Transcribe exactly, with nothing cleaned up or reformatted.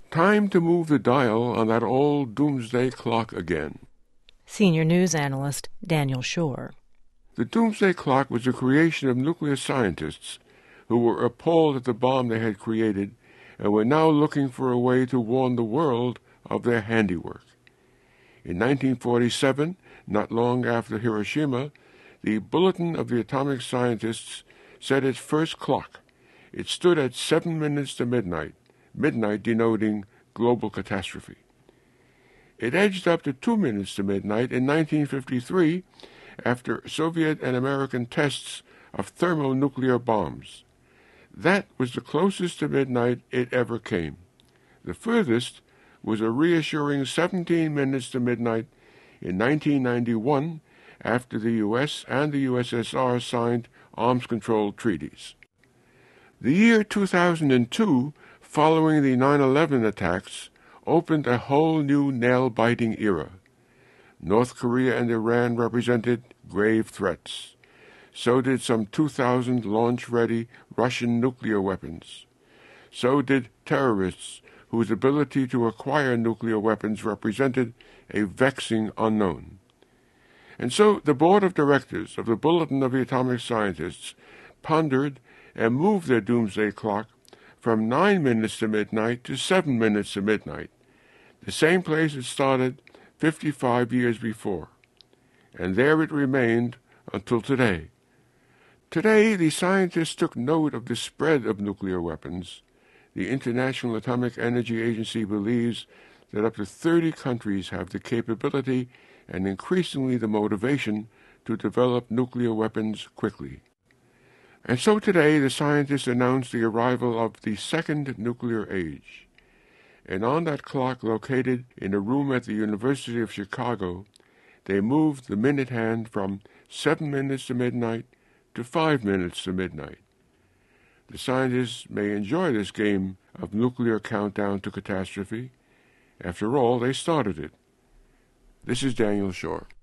Time to move the dial on that old doomsday clock again. Senior news analyst Daniel Shore. The doomsday clock was a creation of nuclear scientists who were appalled at the bomb they had created and were now looking for a way to warn the world of their handiwork. In nineteen forty-seven, not long after Hiroshima, the Bulletin of the Atomic Scientists set its first clock. It stood at seven minutes to midnight, midnight denoting global catastrophe. It edged up to two minutes to midnight in nineteen fifty-three after Soviet and American tests of thermonuclear bombs. That was the closest to midnight it ever came. The furthest was a reassuring seventeen minutes to midnight in nineteen ninety-one after the U S and the U S S R signed arms control treaties. The year two thousand two, following the nine eleven attacks, opened a whole new nail-biting era. North Korea and Iran represented grave threats. So did some two thousand launch-ready Russian nuclear weapons. So did terrorists whose ability to acquire nuclear weapons represented a vexing unknown. And so the board of directors of the Bulletin of the Atomic Scientists pondered and moved their doomsday clock from nine minutes to midnight to seven minutes to midnight, the same place it started fifty-five years before. And there it remained until today. Today, the scientists took note of the spread of nuclear weapons. The International Atomic Energy Agency believes that up to thirty countries have the capability and increasingly the motivation to develop nuclear weapons quickly. And so today the scientists announced the arrival of the second nuclear age. And on that clock located in a room at the University of Chicago, they moved the minute hand from seven minutes to midnight to five minutes to midnight. The scientists may enjoy this game of nuclear countdown to catastrophe. After all, they started it. This is Daniel Shore.